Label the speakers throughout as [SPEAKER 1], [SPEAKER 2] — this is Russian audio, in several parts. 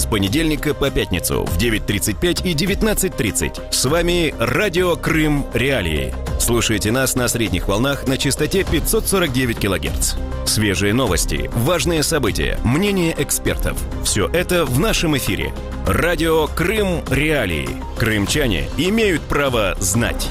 [SPEAKER 1] с понедельника по пятницу в 9:35 и 19:30. С вами Радио Крым Реалии. Слушайте нас на средних волнах на частоте 549 кГц. Свежие новости, важные события, мнения экспертов. Все это в нашем эфире. Радио Крым Реалии. Крымчане имеют право знать.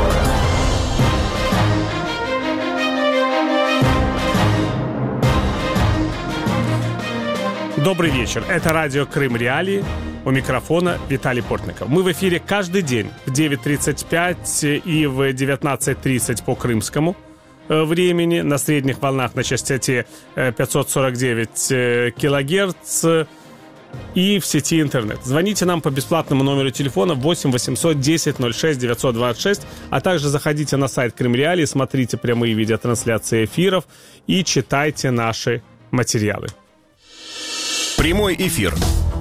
[SPEAKER 2] Добрый вечер. Это радио Крым Реалии. У микрофона Виталий Портников. Мы в эфире каждый день в 9:35 и в 19:30 по крымскому времени на средних волнах на частоте 549 килогерц и в сети интернет. Звоните нам по бесплатному номеру телефона 8 800 10 06 926, а также заходите на сайт Крым Реалии, смотрите прямые видеотрансляции эфиров и читайте наши материалы.
[SPEAKER 1] Прямой эфир.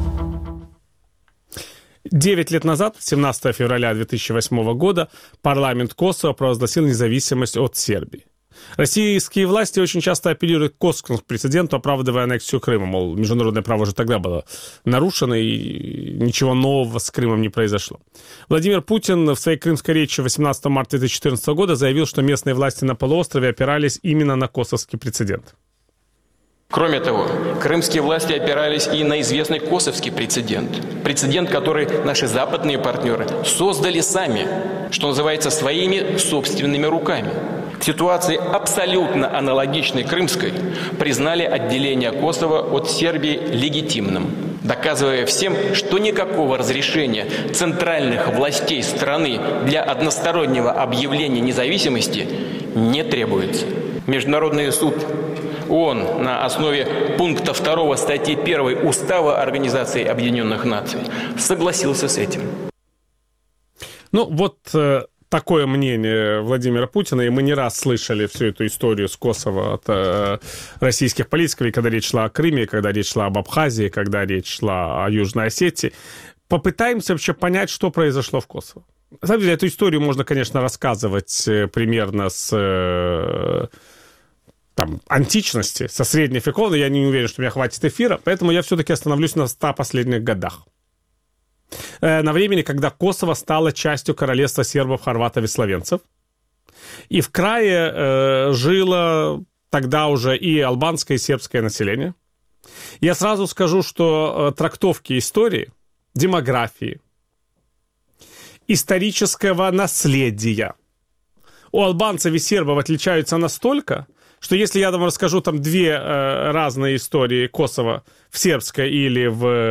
[SPEAKER 2] 9 лет назад, 17 февраля 2008 года, парламент Косово провозгласил независимость от Сербии. Российские власти очень часто апеллируют к косовскому прецеденту, оправдывая аннексию Крыма. Мол, международное право уже тогда было нарушено, и ничего нового с Крымом не произошло. Владимир Путин в своей крымской речи 18 марта 2014 года заявил, что местные власти на полуострове опирались именно на косовский прецедент.
[SPEAKER 3] Кроме того, крымские власти опирались и на известный косовский прецедент. Прецедент, который наши западные партнеры создали сами, что называется, своими собственными руками. В ситуации абсолютно аналогичной крымской признали отделение Косово от Сербии легитимным, доказывая всем, что никакого разрешения центральных властей страны для одностороннего объявления независимости не требуется. Международный суд ООН на основе пункта 2 статьи 1 Устава Организации Объединенных Наций согласился с этим.
[SPEAKER 2] Ну вот такое мнение Владимира Путина, и мы не раз слышали всю эту историю с Косово от российских политиков, и когда речь шла о Крыме, когда речь шла об Абхазии, когда речь шла о Южной Осетии. Попытаемся вообще понять, что произошло в Косово. На самом деле, эту историю можно, конечно, рассказывать примерно с античности, со средних веков, но я не уверен, что у меня хватит эфира, поэтому я все-таки остановлюсь на 100 последних годах. На времени, когда Косово стало частью королевства сербов, хорватов и словенцев. И в крае жило тогда уже и албанское, и сербское население. Я сразу скажу, что трактовки истории, демографии, исторического наследия у албанцев и сербов отличаются настолько, что если я вам расскажу две разные истории Косово в сербской или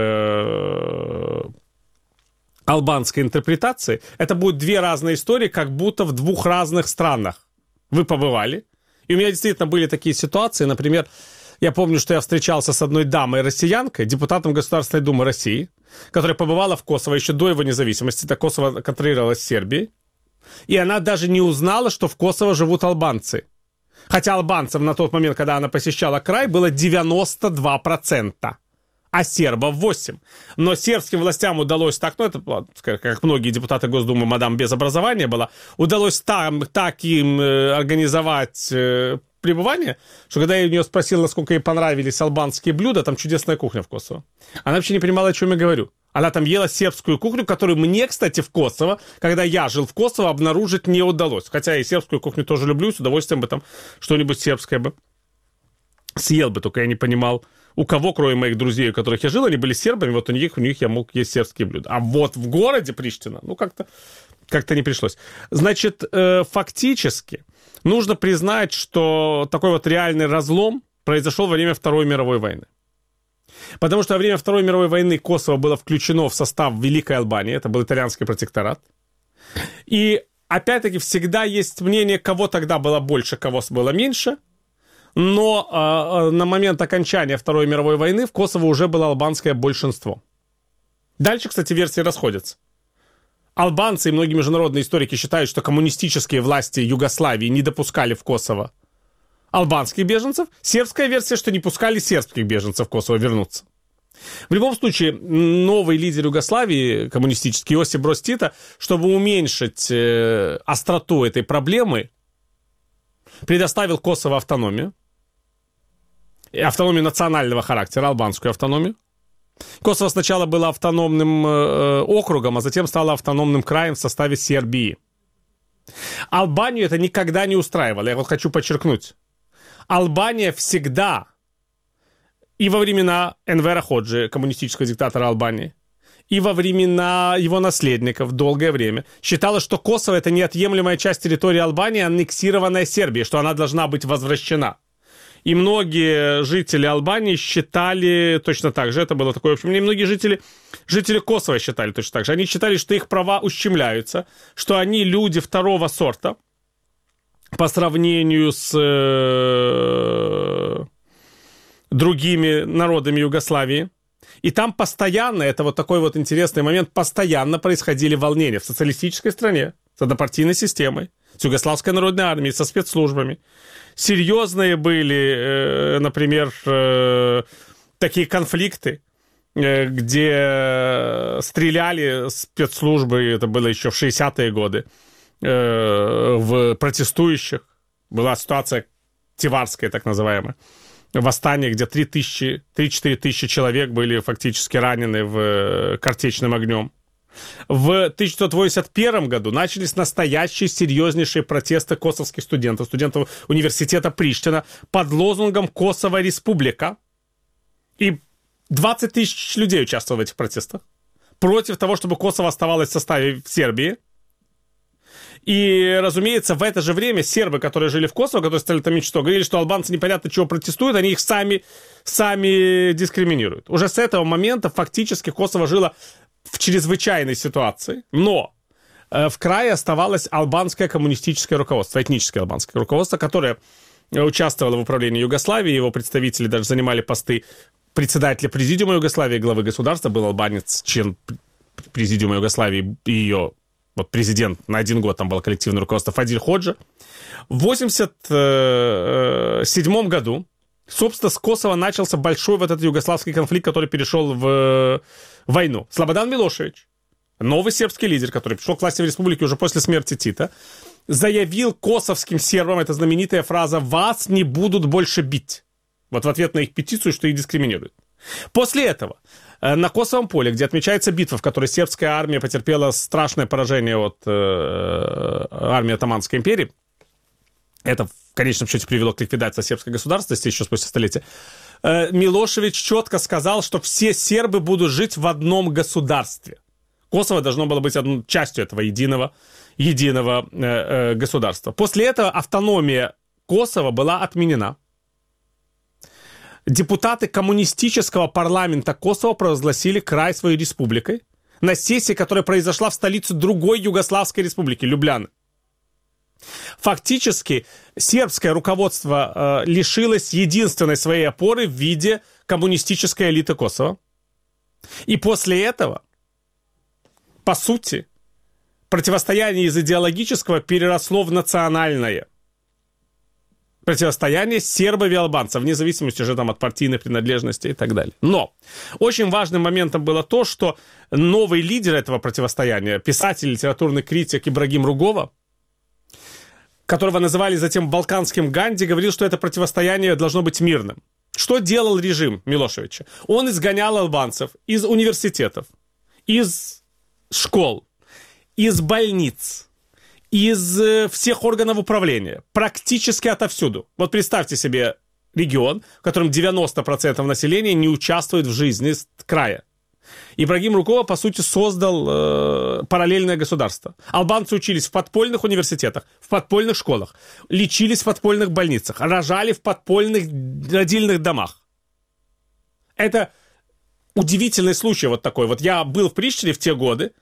[SPEAKER 2] в албанской интерпретации, это будут две разные истории, как будто в двух разных странах вы побывали. И у меня действительно были такие ситуации. Например, я помню, что я встречался с одной дамой-россиянкой, депутатом Государственной Думы России, которая побывала в Косово еще до его независимости. Это Косово контролировалось Сербией. И она даже не узнала, что в Косово живут албанцы. Хотя албанцев на тот момент, когда она посещала край, было 92%, а сербов 8%. Но сербским властям удалось так, это, как многие депутаты Госдумы, мадам без образования была, удалось так им организовать пребывание, что когда я у нее спросил, насколько ей понравились албанские блюда, там чудесная кухня в Косово. Она вообще не понимала, о чем я говорю. Она там ела сербскую кухню, которую мне, кстати, в Косово, когда я жил в Косово, обнаружить не удалось. Хотя и сербскую кухню тоже люблю, с удовольствием бы там что-нибудь сербское бы съел бы. Только я не понимал, у кого, кроме моих друзей, у которых я жил, они были сербами, вот у них я мог есть сербские блюда. А вот в городе Приштина, как-то не пришлось. Значит, фактически нужно признать, что такой вот реальный разлом произошел во время Второй мировой войны. Потому что во время Второй мировой войны Косово было включено в состав Великой Албании, это был итальянский протекторат. И, опять-таки, всегда есть мнение, кого тогда было больше, кого было меньше. Но на момент окончания Второй мировой войны в Косово уже было албанское большинство. Дальше, кстати, версии расходятся. Албанцы и многие международные историки считают, что коммунистические власти Югославии не допускали в Косово албанских беженцев. Сербская версия, что не пускали сербских беженцев в Косово вернуться. В любом случае, новый лидер Югославии, коммунистический Иосип Броз Тито, чтобы уменьшить остроту этой проблемы, предоставил Косово автономию национального характера, албанскую автономию. Косово сначала было автономным округом, а затем стало автономным краем в составе Сербии. Албанию это никогда не устраивало. Я вот хочу подчеркнуть. Албания всегда, и во времена Энвера Ходжи, коммунистического диктатора Албании, и во времена его наследников долгое время считала, что Косово это неотъемлемая часть территории Албании, аннексированная Сербией, что она должна быть возвращена. И многие жители Албании считали точно так же, это было такое общее мнение, многие жители Косово считали точно так же. Они считали, что их права ущемляются, что они люди второго сорта по сравнению с другими народами Югославии. И там постоянно, это вот такой вот интересный момент, постоянно происходили волнения в социалистической стране, с однопартийной системой, с Югославской народной армией, со спецслужбами. Серьезные были, например, такие конфликты, где стреляли спецслужбы, это было еще в 60-е годы, в протестующих. Была ситуация Тиварская, так называемая, восстание, где 3-4 тысячи человек были фактически ранены картечным огнем. В 1981 году начались настоящие серьезнейшие протесты косовских студентов университета Приштина под лозунгом «Косово республика». И 20 тысяч людей участвовали в этих протестах против того, чтобы Косово оставалось в составе Сербии. И, разумеется, в это же время сербы, которые жили в Косово, которые стали там мечтой, говорили, что албанцы непонятно чего протестуют, они их сами дискриминируют. Уже с этого момента фактически Косово жило в чрезвычайной ситуации, но в крае оставалось албанское коммунистическое руководство, этническое албанское руководство, которое участвовало в управлении Югославией, его представители даже занимали посты председателя президиума Югославии, главы государства, был албанец, член президиума Югославии и ее президент на 1 год, там было коллективное руководство Фадиль Ходжа. В 1987 году, собственно, с Косово начался большой вот этот югославский конфликт, который перешел в войну. Слободан Милошевич, новый сербский лидер, который пришел к власти в республике уже после смерти Тита, заявил косовским сербам, это знаменитая фраза, «Вас не будут больше бить». Вот в ответ на их петицию, что их дискриминируют. После этого на Косовом поле, где отмечается битва, в которой сербская армия потерпела страшное поражение от армии Отоманской империи, это в конечном счете привело к ликвидации сербской государственности еще спустя столетия, Милошевич четко сказал, что все сербы будут жить в одном государстве. Косово должно было быть частью этого единого государства. После этого автономия Косово была отменена. Депутаты коммунистического парламента Косово провозгласили край своей республикой на сессии, которая произошла в столице другой Югославской республики, Любляны. Фактически сербское руководство лишилось единственной своей опоры в виде коммунистической элиты Косово. И после этого, по сути, противостояние из идеологического переросло в национальное. Противостояние сербов и албанцев, вне зависимости уже там от партийной принадлежности и так далее. Но очень важным моментом было то, что новый лидер этого противостояния, писатель, литературный критик Ибрагим Ругова, которого называли затем Балканским Ганди, говорил, что это противостояние должно быть мирным. Что делал режим Милошевича? Он изгонял албанцев из университетов, из школ, из больниц, из всех органов управления, практически отовсюду. Вот представьте себе регион, в котором 90% населения не участвует в жизни края. Ибрагим Ругова, по сути, создал параллельное государство. Албанцы учились в подпольных университетах, в подпольных школах, лечились в подпольных больницах, рожали в подпольных родильных домах. Это удивительный случай вот такой. Вот я был в Приштине в те годы.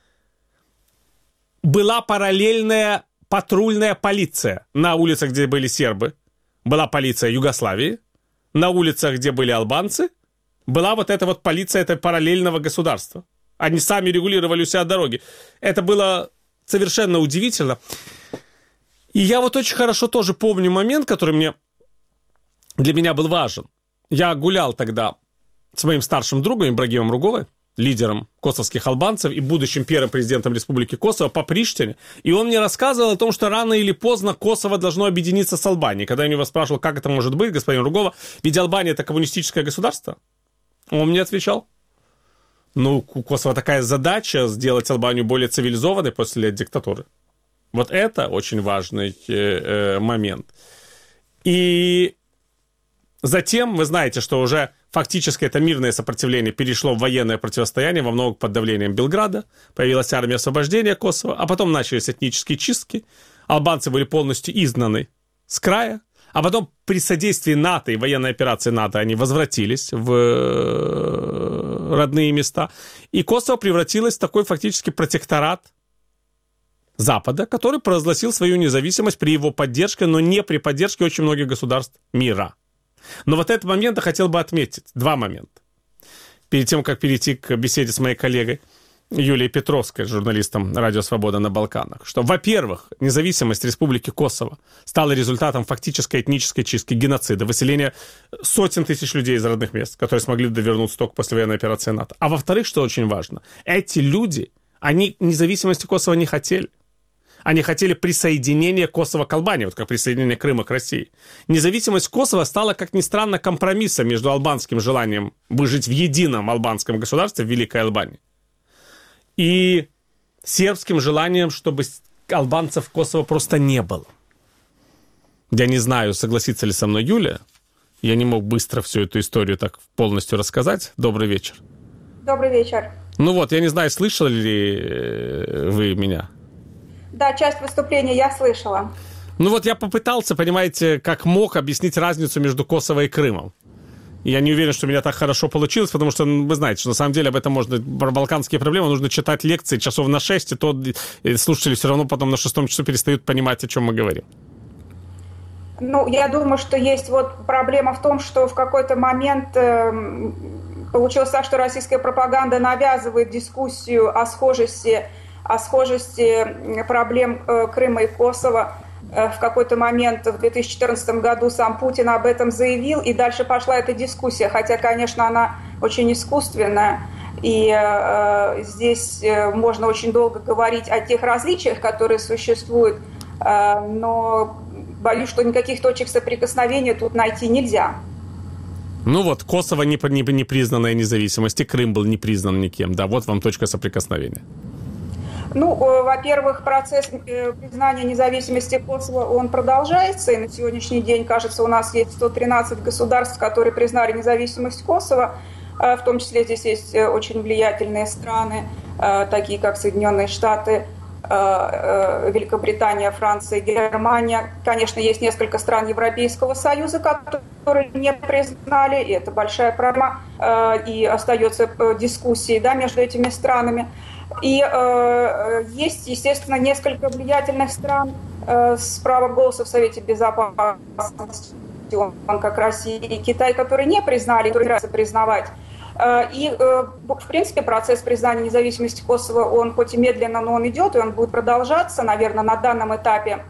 [SPEAKER 2] Была параллельная патрульная полиция на улицах, где были сербы. Была полиция Югославии. На улицах, где были албанцы, была вот эта вот полиция этого параллельного государства. Они сами регулировали у себя дороги. Это было совершенно удивительно. И я вот очень хорошо тоже помню момент, который для меня был важен. Я гулял тогда с моим старшим другом Ибрагимом Руговой, лидером косовских албанцев и будущим первым президентом Республики Косово по Приштине. И он мне рассказывал о том, что рано или поздно Косово должно объединиться с Албанией. Когда я у него спрашивал, как это может быть, господин Ругова, ведь Албания — это коммунистическое государство, он мне отвечал: у Косово такая задача сделать Албанию более цивилизованной после лет диктатуры. Вот это очень важный момент. И затем, вы знаете, что уже фактически это мирное сопротивление перешло в военное противостояние, во многом под давлением Белграда. Появилась армия освобождения Косово, а потом начались этнические чистки. Албанцы были полностью изгнаны с края. А потом при содействии НАТО и военной операции НАТО они возвратились в родные места. И Косово превратилось в такой фактически протекторат Запада, который провозгласил свою независимость при его поддержке, но не при поддержке очень многих государств мира. Но вот этот момент я хотел бы отметить. Два момента. Перед тем, как перейти к беседе с моей коллегой Юлией Петровской, журналистом «Радио Свобода» на Балканах, что, во-первых, независимость Республики Косово стала результатом фактической этнической чистки, геноцида, выселения сотен тысяч людей из родных мест, которые смогли довернуться только после военной операции НАТО. А во-вторых, что очень важно, эти люди, они независимости Косово не хотели. Они хотели присоединения Косово к Албании, вот как присоединение Крыма к России. Независимость Косово стала, как ни странно, компромиссом между албанским желанием выжить в едином албанском государстве, в Великой Албании, и сербским желанием, чтобы албанцев в Косово просто не было. Я не знаю, согласится ли со мной Юлия. Я не мог быстро всю эту историю так полностью рассказать. Добрый вечер.
[SPEAKER 4] Добрый вечер.
[SPEAKER 2] Ну вот, я не знаю, слышали ли вы меня?
[SPEAKER 4] Да, часть выступления я слышала.
[SPEAKER 2] Ну вот я попытался, понимаете, как мог объяснить разницу между Косово и Крымом. Я не уверен, что у меня так хорошо получилось, потому что, вы знаете, что на самом деле об этом можно... Про балканские проблемы нужно читать лекции часов на 6, и то слушатели все равно потом на 6 часу перестают понимать, о чем мы говорим.
[SPEAKER 4] Ну, я думаю, что есть вот проблема в том, что в какой-то момент получилось так, что российская пропаганда навязывает дискуссию о схожести проблем Крыма и Косово. В какой-то момент в 2014 году сам Путин об этом заявил, и дальше пошла эта дискуссия, хотя, конечно, она очень искусственная, и здесь можно очень долго говорить о тех различиях, которые существуют, но боюсь, что никаких точек соприкосновения тут найти нельзя.
[SPEAKER 2] Ну вот, Косово не признанная независимость, и Крым был не признан никем, да, вот вам точка соприкосновения.
[SPEAKER 4] Ну, во-первых, процесс признания независимости Косово, он продолжается, и на сегодняшний день, кажется, у нас есть 113 государств, которые признали независимость Косово, в том числе здесь есть очень влиятельные страны, такие как Соединенные Штаты, Великобритания, Франция, Германия. Конечно, есть несколько стран Европейского Союза, которые не признали, и это большая проблема, и остается дискуссии, да, между этими странами. И есть, естественно, несколько влиятельных стран с правом голоса в Совете Безопасности, как Россия и Китай, которые не признали, которые собираются признавать. И, в принципе, процесс признания независимости Косово, он хоть и медленно, но он идет, и он будет продолжаться. Наверное, на данном этапе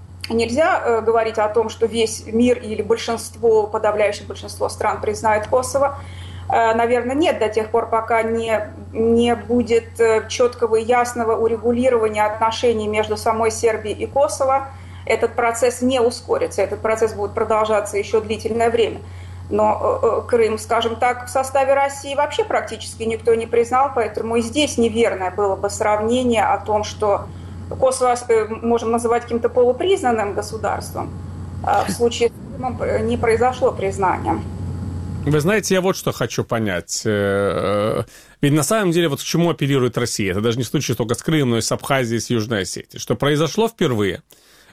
[SPEAKER 4] нельзя говорить о том, что весь мир или большинство, подавляющее большинство стран признает Косово. Наверное, нет до тех пор, пока не будет четкого и ясного урегулирования отношений между самой Сербией и Косово. Этот процесс не ускорится, этот процесс будет продолжаться еще длительное время. Но Крым, скажем так, в составе России вообще практически никто не признал, поэтому и здесь неверное было бы сравнение о том, что Косово можем называть каким-то полупризнанным государством. А в случае с Крымом не произошло признания.
[SPEAKER 2] Вы знаете, я вот что хочу понять. Ведь на самом деле вот к чему апеллирует Россия? Это даже не случай только с Крымом, но и с Абхазией, с Южной Осетией. Что произошло впервые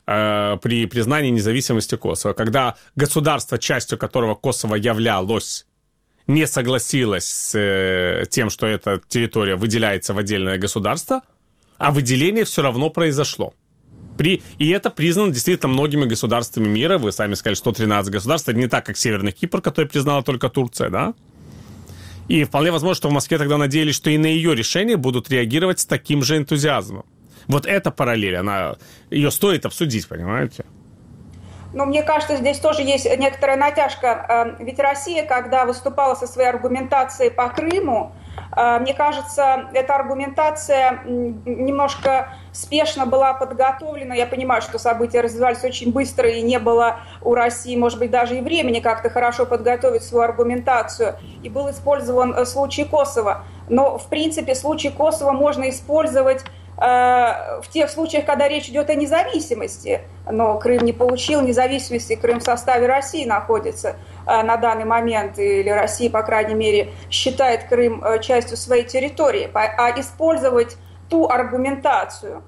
[SPEAKER 2] при признании независимости Косово, когда государство, частью которого Косово являлось, не согласилось с тем, что эта территория выделяется в отдельное государство, а выделение все равно произошло. И это признано действительно многими государствами мира. Вы сами сказали, 113 государств. Это не так, как Северный Кипр, который признала только Турция, да? И вполне возможно, что в Москве тогда надеялись, что и на ее решение будут реагировать с таким же энтузиазмом. Вот эта параллель, ее стоит обсудить, понимаете?
[SPEAKER 4] Но мне кажется, здесь тоже есть некоторая натяжка. Ведь Россия, когда выступала со своей аргументацией по Крыму, мне кажется, эта аргументация немножко спешно была подготовлена. Я понимаю, что события развивались очень быстро, и не было у России, может быть, даже и времени как-то хорошо подготовить свою аргументацию. И был использован случай Косово. Но, в принципе, случай Косово можно использовать в тех случаях, когда речь идет о независимости. Но Крым не получил независимости, Крым в составе России находится на данный момент, или Россия, по крайней мере, считает Крым частью своей территории. А использовать ту аргументацию,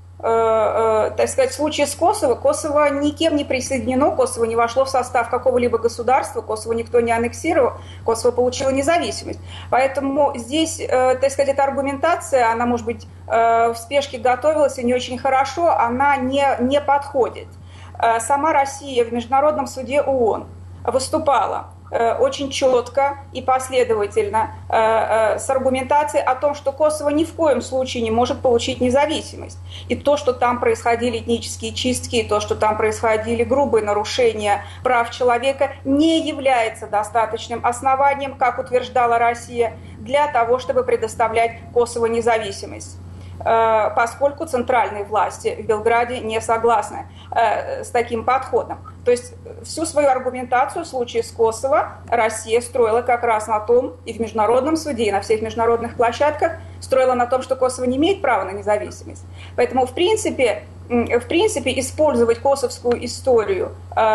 [SPEAKER 4] так сказать, в случае с Косово никем не присоединено, Косово не вошло в состав какого-либо государства, Косово никто не аннексировал, Косово получило независимость. Поэтому здесь, так сказать, эта аргументация, она, может быть, в спешке готовилась и не очень хорошо, она не подходит. Сама Россия в Международном суде ООН выступала очень четко и последовательно с аргументацией о том, что Косово ни в коем случае не может получить независимость. И то, что там происходили этнические чистки, и то, что там происходили грубые нарушения прав человека, не является достаточным основанием, как утверждала Россия, для того, чтобы предоставлять Косово независимость, поскольку центральные власти в Белграде не согласны с таким подходом. То есть всю свою аргументацию в случае с Косово Россия строила как раз на том, и в Международном суде, и на всех международных площадках, строила на том, что Косово не имеет права на независимость. Поэтому, в принципе, использовать косовскую историю,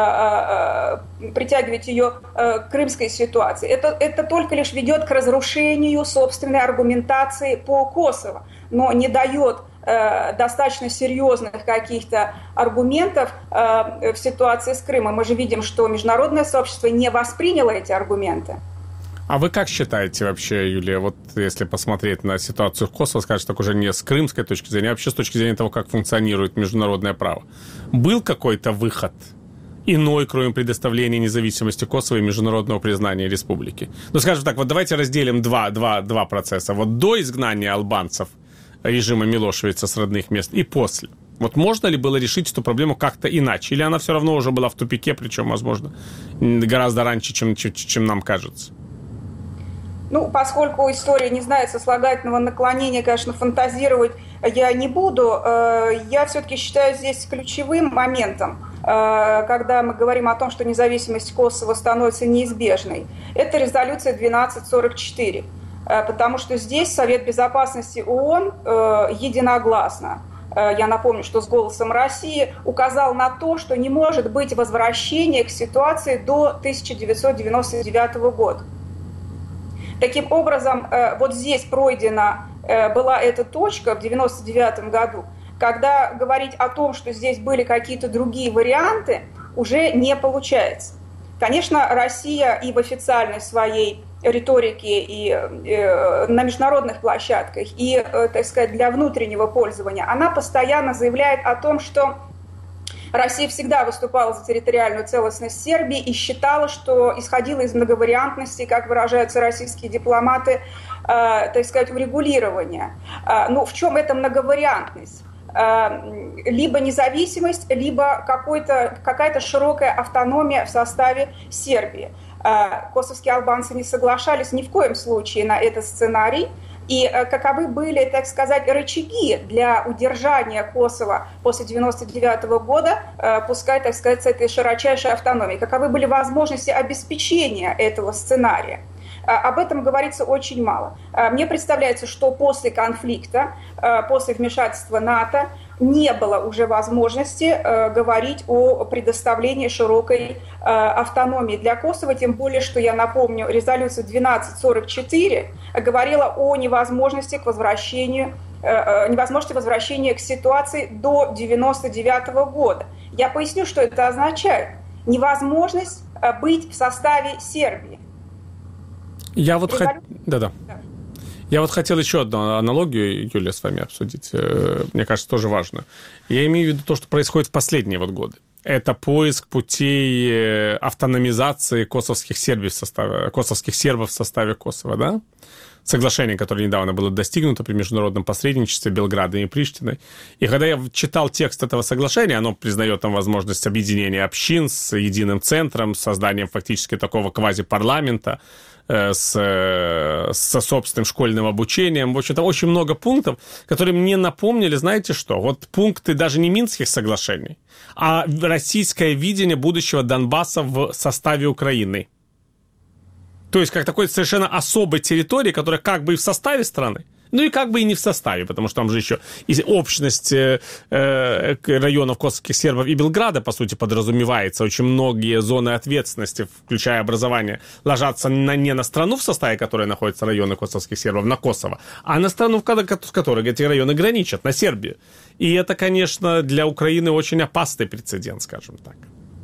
[SPEAKER 4] притягивать ее к крымской ситуации, это только лишь ведет к разрушению собственной аргументации по Косово, но не дает достаточно серьезных каких-то аргументов в ситуации с Крымом. Мы же видим, что международное сообщество не восприняло эти аргументы.
[SPEAKER 2] А вы как считаете вообще, Юлия, вот если посмотреть на ситуацию в Косово, скажем так, уже не с крымской точки зрения, а вообще с точки зрения того, как функционирует международное право, был какой-то выход иной, кроме предоставления независимости Косово и международного признания республики? Ну, скажем так, вот давайте разделим два процесса. Вот до изгнания албанцев режима Милошевица с родных мест и после. Вот можно ли было решить эту проблему как-то иначе? Или она все равно уже была в тупике, причем, возможно, гораздо раньше, чем нам кажется?
[SPEAKER 4] Ну, поскольку история не знает сослагательного наклонения, конечно, фантазировать я не буду. Я все-таки считаю здесь ключевым моментом, когда мы говорим о том, что независимость Косово становится неизбежной, это резолюция 1244. Потому что здесь Совет Безопасности ООН единогласно, я напомню, что с голосом России, указал на то, что не может быть возвращения к ситуации до 1999 года. Таким образом, вот здесь пройдена была эта точка в 1999 году, когда говорить о том, что здесь были какие-то другие варианты, уже не получается. Конечно, Россия и в официальной своей риторике, и на международных площадках, и, так сказать, для внутреннего пользования, она постоянно заявляет о том, что Россия всегда выступала за территориальную целостность Сербии и считала, что исходила из многовариантности, как выражаются российские дипломаты, так сказать, урегулирования. Ну, в чем эта многовариантность? Либо независимость, либо какая-то широкая автономия в составе Сербии. Косовские албанцы не соглашались ни в коем случае на этот сценарий. И каковы были, так сказать, рычаги для удержания Косово после 1999 года, пускай, так сказать, с этой широчайшей автономией? Каковы были возможности обеспечения этого сценария? Об этом говорится очень мало. Мне представляется, что после конфликта, после вмешательства НАТО, не было уже возможности говорить о предоставлении широкой автономии для Косово, тем более, что, я напомню, резолюция 1244 говорила о невозможности возвращения к ситуации до 1999 года. Я поясню, что это означает. Невозможность быть в составе Сербии.
[SPEAKER 2] Я вот хотел еще одну аналогию, Юлия, с вами обсудить. Мне кажется, тоже важно. Я имею в виду то, что происходит в последние вот годы. Это поиск путей автономизации косовских сербов в составе Косово, да? Соглашение, которое недавно было достигнуто при международном посредничестве Белграда и Приштиной. И когда я читал текст этого соглашения, оно признает там возможность объединения общин с единым центром, с созданием фактически такого квазипарламента, со собственным школьным обучением. В общем-то, очень много пунктов, которые мне напомнили, знаете что? Вот пункты даже не Минских соглашений, а российское видение будущего Донбасса в составе Украины. То есть как такой совершенно особой территории, которая как бы и в составе страны, ну и как бы и не в составе, потому что там же еще и общность районов косовских сербов и Белграда, по сути, подразумевается. Очень многие зоны ответственности, включая образование, ложатся не на страну, в составе которой находятся районы косовских сербов, на Косово, а на страну, с которой эти районы граничат, на Сербию. И это, конечно, для Украины очень опасный прецедент, скажем так.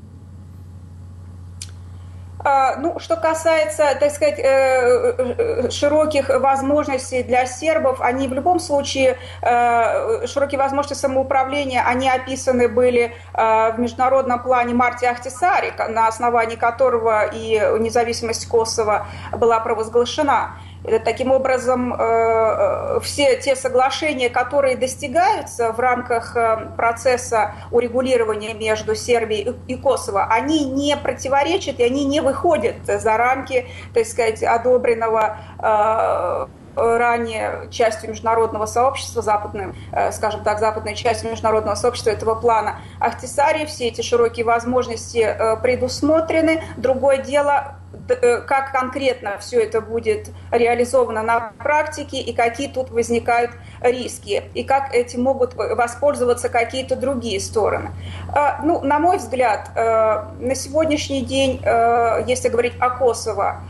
[SPEAKER 4] Ну, что касается, так сказать, широких возможностей для сербов, они в любом случае, широкие возможности самоуправления, они описаны были в международном плане Марти Ахтисари, на основании которого и независимость Косово была провозглашена. Таким образом, все те соглашения, которые достигаются в рамках процесса урегулирования между Сербией и Косово, они не противоречат и они не выходят за рамки, так сказать, одобренного ранее частью международного сообщества, скажем так, западной частью международного сообщества этого плана Ахтисари. Все эти широкие возможности предусмотрены. Другое дело, как конкретно все это будет реализовано на практике и какие тут возникают риски, и как этим могут воспользоваться какие-то другие стороны. Ну, на мой взгляд, на сегодняшний день, если говорить о Косово,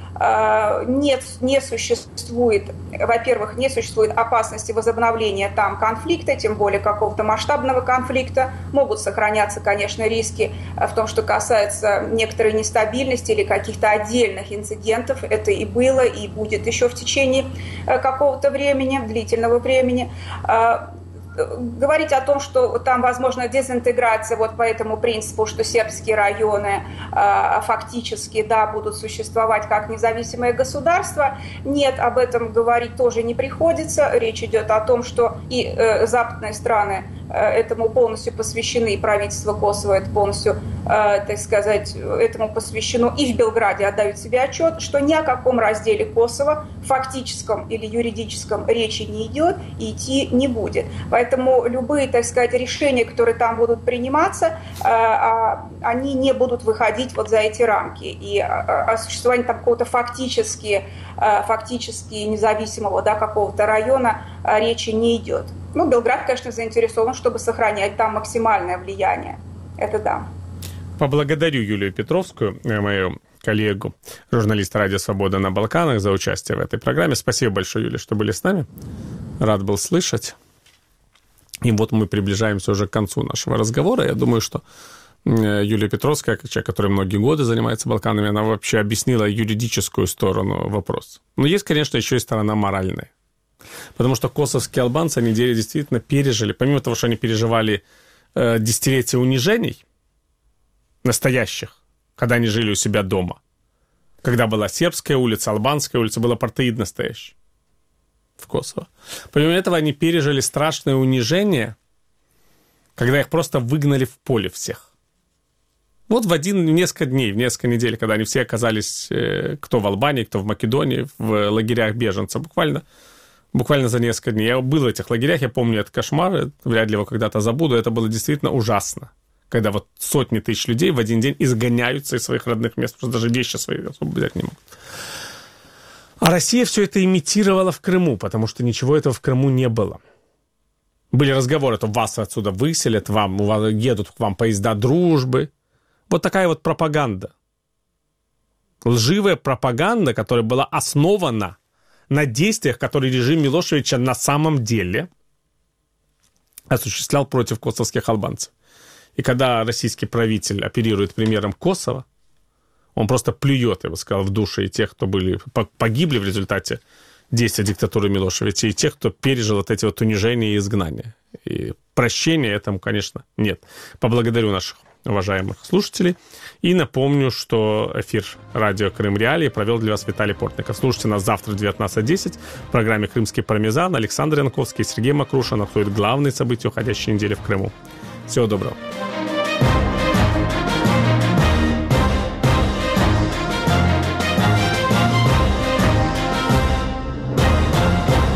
[SPEAKER 4] не существует, во-первых, не существует опасности возобновления там конфликта, тем более какого-то масштабного конфликта. Могут сохраняться, конечно, риски в том, что касается некоторой нестабильности или каких-то отдельных инцидентов. Это и было, и будет еще в течение какого-то времени, длительного времени. Говорить о том, что там возможна дезинтеграция вот по этому принципу, что сербские районы фактически, да, будут существовать как независимое государство, нет, об этом говорить тоже не приходится. Речь идет о том, что и западные страны этому полностью посвящены, и правительство Косово это полностью, так сказать, этому посвящено, и в Белграде отдают себе отчет, что ни о каком разделе Косово, фактическом или юридическом, речи не идет и идти не будет. Поэтому любые, так сказать, решения, которые там будут приниматься, они не будут выходить вот за эти рамки. И о существовании там какого-то фактически независимого, да, какого-то района речи не идет. Ну, Белград, конечно, заинтересован, чтобы сохранять там максимальное влияние. Это да.
[SPEAKER 2] Поблагодарю Юлию Петровскую, мою коллегу, журналиста «Радио Свобода» на Балканах, за участие в этой программе. Спасибо большое, Юлия, что были с нами. Рад был слышать. И вот мы приближаемся уже к концу нашего разговора. Я думаю, что Юлия Петровская, как человек, который многие годы занимается Балканами, она вообще объяснила юридическую сторону вопроса. Но есть, конечно, еще и сторона моральная. Потому что косовские албанцы, они действительно пережили, помимо того, что они переживали десятилетия унижений настоящих, когда они жили у себя дома, когда была сербская улица, албанская улица, был апартеид настоящий в Косово. Помимо этого, они пережили страшное унижение, когда их просто выгнали в поле всех. Вот в несколько дней, в несколько недель, когда они все оказались, кто в Албании, кто в Македонии, в лагерях беженцев, буквально за несколько дней. Я был в этих лагерях, я помню этот кошмар, вряд ли его когда-то забуду. Это было действительно ужасно, когда вот сотни тысяч людей в один день изгоняются из своих родных мест, потому что даже вещи свои особо взять не могут. А Россия все это имитировала в Крыму, потому что ничего этого в Крыму не было. Были разговоры, что вас отсюда выселят, едут к вам поезда дружбы. Вот такая вот пропаганда. Лживая пропаганда, которая была основана на действиях, которые режим Милошевича на самом деле осуществлял против косовских албанцев. И когда российский правитель оперирует примером Косово, он просто плюет, я бы сказал, в души и тех, кто погибли в результате действия диктатуры Милошевича, и тех, кто пережил вот эти вот унижения и изгнания. И прощения этому, конечно, нет. Поблагодарю наших уважаемых слушателей. И напомню, что эфир радио Крым Реалии провел для вас Виталий Портников. Слушайте нас завтра в 19:10 в программе «Крымский пармезан». Александр Янковский и Сергей Макрушин обсудят главные события уходящей недели в Крыму. Всего доброго.